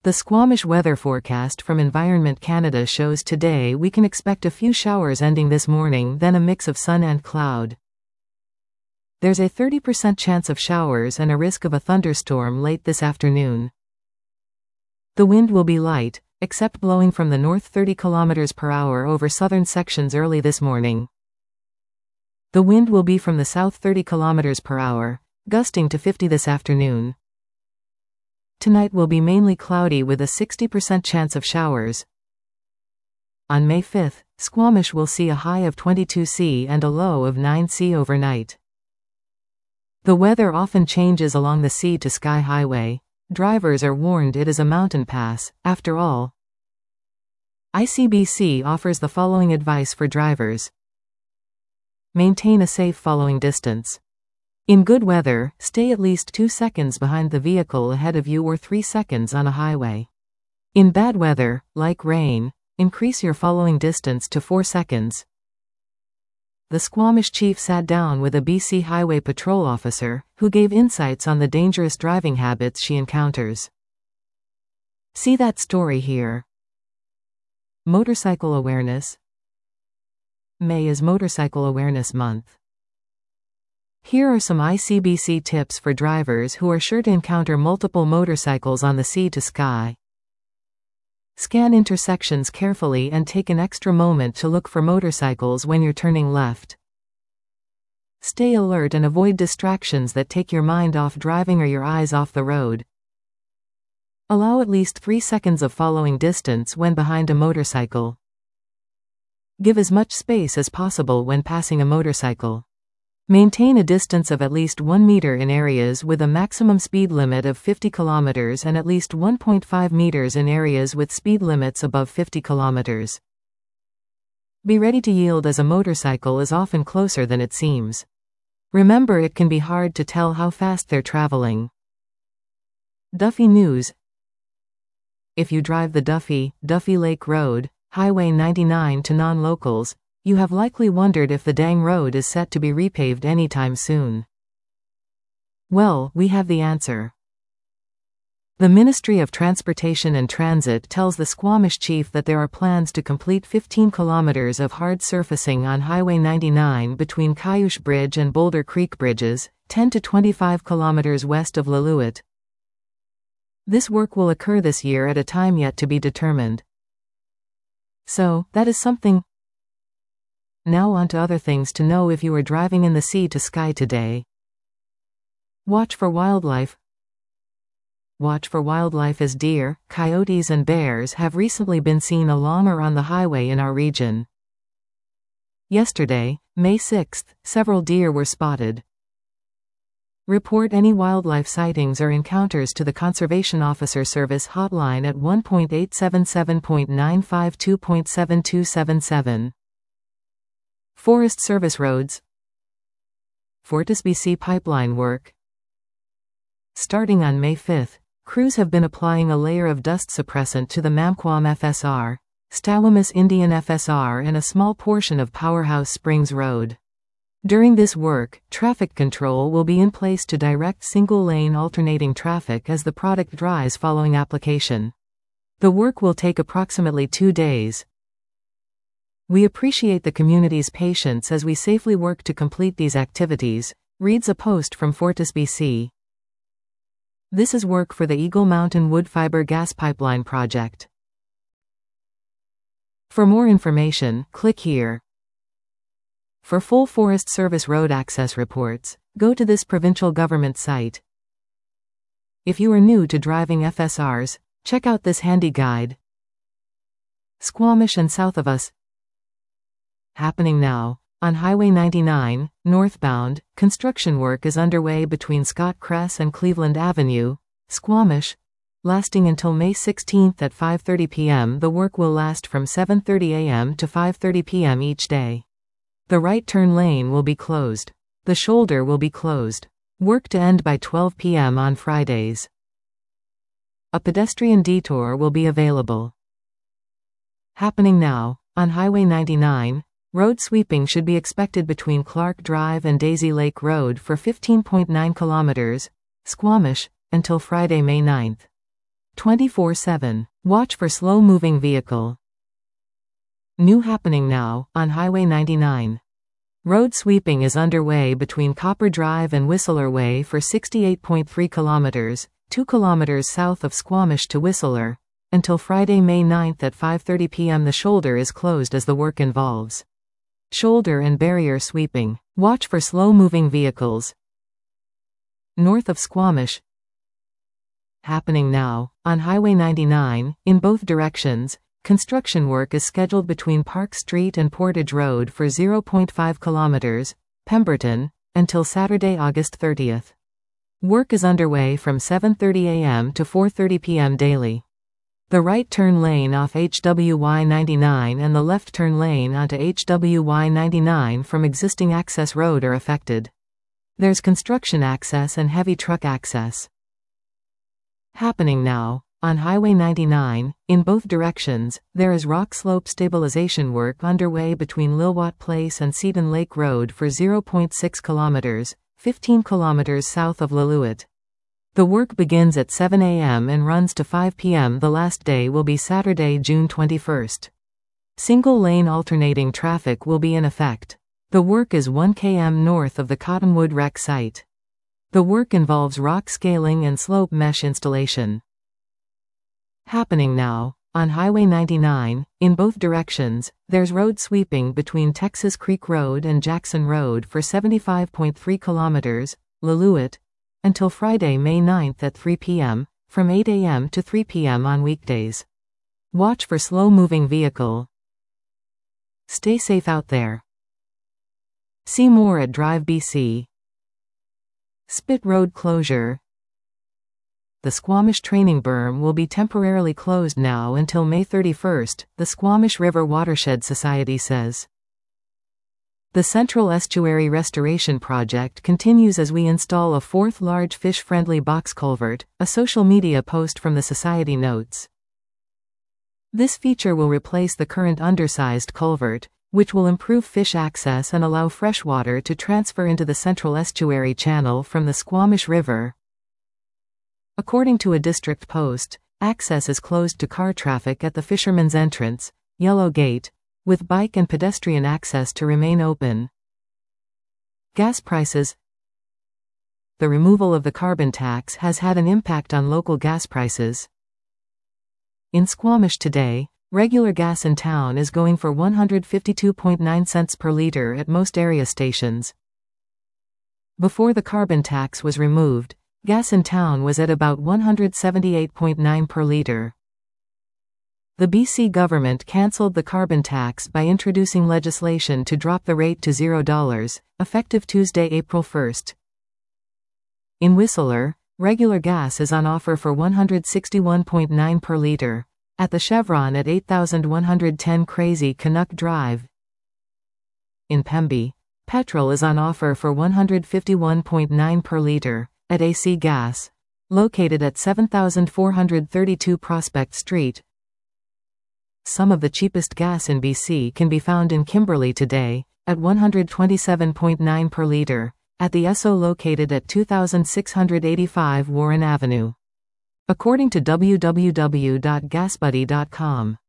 The Squamish weather forecast from Environment Canada shows today we can expect a few showers ending this morning, then a mix of sun and cloud. There's a 30% chance of showers and a risk of a thunderstorm late this afternoon. The wind will be light, except blowing from the north 30 km per hour over southern sections early this morning. The wind will be from the south 30 km per hour, gusting to 50 this afternoon. Tonight will be mainly cloudy with a 60% chance of showers. On May 5th, Squamish will see a high of 22 C and a low of 9 C overnight. The weather often changes along the sea to sky highway. Drivers are warned it is a mountain pass, after all. ICBC offers the following advice for drivers. Maintain a safe following distance. In good weather, stay at least 2 seconds behind the vehicle ahead of you or 3 seconds on a highway. In bad weather, like rain, increase your following distance to 4 seconds. The Squamish chief sat down with a BC Highway Patrol officer, who gave insights on the dangerous driving habits she encounters. See that story here. Motorcycle awareness. May is Motorcycle Awareness Month. Here are some ICBC tips for drivers who are sure to encounter multiple motorcycles on the sea to sky. Scan intersections carefully and take an extra moment to look for motorcycles when you're turning left. Stay alert and avoid distractions that take your mind off driving or your eyes off the road. Allow at least 3 seconds of following distance when behind a motorcycle. Give as much space as possible when passing a motorcycle. Maintain a distance of at least 1 meter in areas with a maximum speed limit of 50 km and at least 1.5 meters in areas with speed limits above 50 km. Be ready to yield as a motorcycle is often closer than it seems. Remember, it can be hard to tell how fast they're traveling. Duffy News. If you drive the Duffy Lake Road, Highway 99 to non-locals, you have likely wondered if the dang road is set to be repaved anytime soon. Well, we have the answer. The Ministry of Transportation and Transit tells the Squamish chief that there are plans to complete 15 kilometers of hard surfacing on Highway 99 between Cayush Bridge and Boulder Creek Bridges, 10 to 25 kilometers west of Lillooet. This work will occur this year at a time yet to be determined. So, that is something. Now on to other things to know if you are driving in the sea to sky today. Watch for wildlife. Watch for wildlife as deer, coyotes and bears have recently been seen along or on the highway in our region. Yesterday, May 6th, several deer were spotted. Report any wildlife sightings or encounters to the Conservation Officer Service hotline at 1.877.952.7277. Forest Service roads. FortisBC pipeline work. Starting on May 5th, crews have been applying a layer of dust suppressant to the Mamquam FSR, Stawamus Indian FSR and a small portion of Powerhouse Springs Road. During this work, traffic control will be in place to direct single-lane alternating traffic as the product dries following application. The work will take approximately 2 days. We appreciate the community's patience as we safely work to complete these activities, reads a post from FortisBC. This is work for the Eagle Mountain Wood Fiber Gas Pipeline Project. For more information, click here. For full Forest Service road access reports, go to this provincial government site. If you are new to driving FSRs, check out this handy guide. Squamish and south of us. Happening now. On Highway 99, northbound, construction work is underway between Scott Cress and Cleveland Avenue, Squamish, lasting until May 16th at 5:30 p.m. The work will last from 7:30 a.m. to 5:30 p.m. each day. The right turn lane will be closed. The shoulder will be closed. Work to end by 12 p.m. on Fridays. A pedestrian detour will be available. Happening now. On Highway 99, road sweeping should be expected between Clark Drive and Daisy Lake Road for 15.9 kilometers, Squamish, until Friday, May 9th. 24/7. Watch for slow-moving vehicle. New happening now, on Highway 99. Road sweeping is underway between Copper Drive and Whistler Way for 68.3 kilometers, 2 kilometers south of Squamish to Whistler, until Friday, May 9 at 5:30 p.m. The shoulder is closed as the work involves shoulder and barrier sweeping. Watch for slow-moving vehicles. North of Squamish. Happening now, on Highway 99, in both directions, construction work is scheduled between Park Street and Portage Road for 0.5 kilometers, Pemberton, until Saturday, August 30th. Work is underway from 7:30 a.m. to 4:30 p.m. daily. The right turn lane off HWY 99 and the left turn lane onto HWY 99 from existing access road are affected. There's construction access and heavy truck access. Happening now, on Highway 99, in both directions, there is rock slope stabilization work underway between Lilwat Place and Seton Lake Road for 0.6 kilometers, 15 kilometers south of Lillooet. The work begins at 7 a.m. and runs to 5 p.m. The last day will be Saturday, June 21st. Single-lane alternating traffic will be in effect. The work is 1 km north of the Cottonwood wreck site. The work involves rock scaling and slope mesh installation. Happening now, on Highway 99, in both directions, there's road sweeping between Texas Creek Road and Jackson Road for 75.3 kilometers, Lillooet, until Friday, May 9 at 3 p.m., from 8 a.m. to 3 p.m. on weekdays. Watch for slow-moving vehicle. Stay safe out there. See more at Drive BC. Spit Road closure. The Squamish training berm will be temporarily closed now until May 31st, the Squamish River Watershed Society says. The Central Estuary Restoration Project continues as we install a fourth large fish-friendly box culvert, a social media post from the Society notes. This feature will replace the current undersized culvert, which will improve fish access and allow fresh water to transfer into the Central Estuary Channel from the Squamish River. According to a district post, access is closed to car traffic at the Fisherman's Entrance, Yellow Gate, with bike and pedestrian access to remain open. Gas prices. The removal of the carbon tax has had an impact on local gas prices. In Squamish today, regular gas in town is going for 152.9 cents per liter at most area stations. Before the carbon tax was removed, gas in town was at about 178.9 per liter. The BC government cancelled the carbon tax by introducing legislation to drop the rate to $0, effective Tuesday, April 1st. In Whistler, regular gas is on offer for 161.9 per liter, at the Chevron at 8110 Crazy Canuck Drive. In Pemby, petrol is on offer for 151.9 per liter, at AC Gas, located at 7432 Prospect Street. Some of the cheapest gas in BC can be found in Kimberley today, at 127.9 per liter, at the Esso located at 2685 Warren Avenue. According to www.gasbuddy.com.